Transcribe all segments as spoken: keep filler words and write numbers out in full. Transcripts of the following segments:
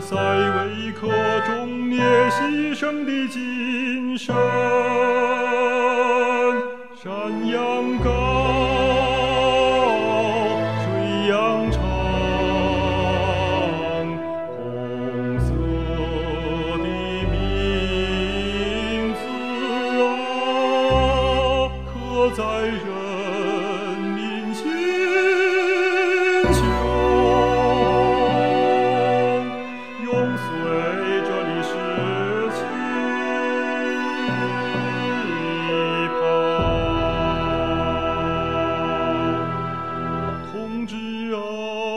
塞维克忠烈牺牲的精神，山羊羔，水羊长，红色的名字啊，刻在人民心胸。永随着历史期盼，同志啊，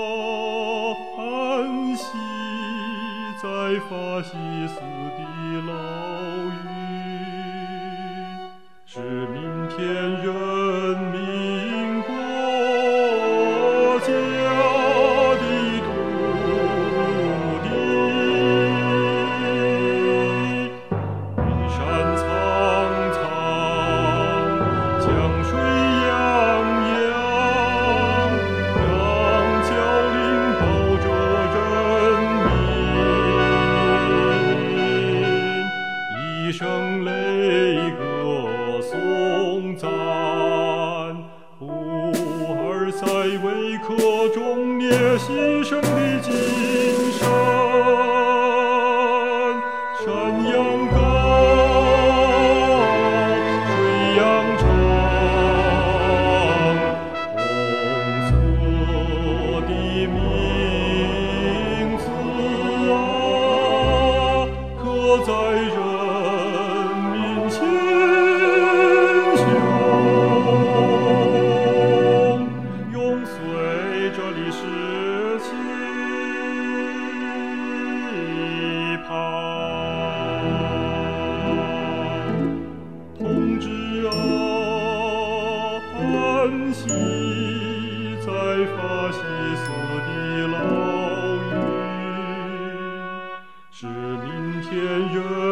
安息在法西斯的牢狱，是明天人民国家的土地。云山苍苍，江水洋洋，让角领抱着人民，一声泪歌颂赞，乌尔塞维克忠烈牺牲的精神，山羊羔，水羊长，红色的名字啊，刻在人民心胸，永随着历史期盼。同志啊，安息在法西斯的牢狱，是明天人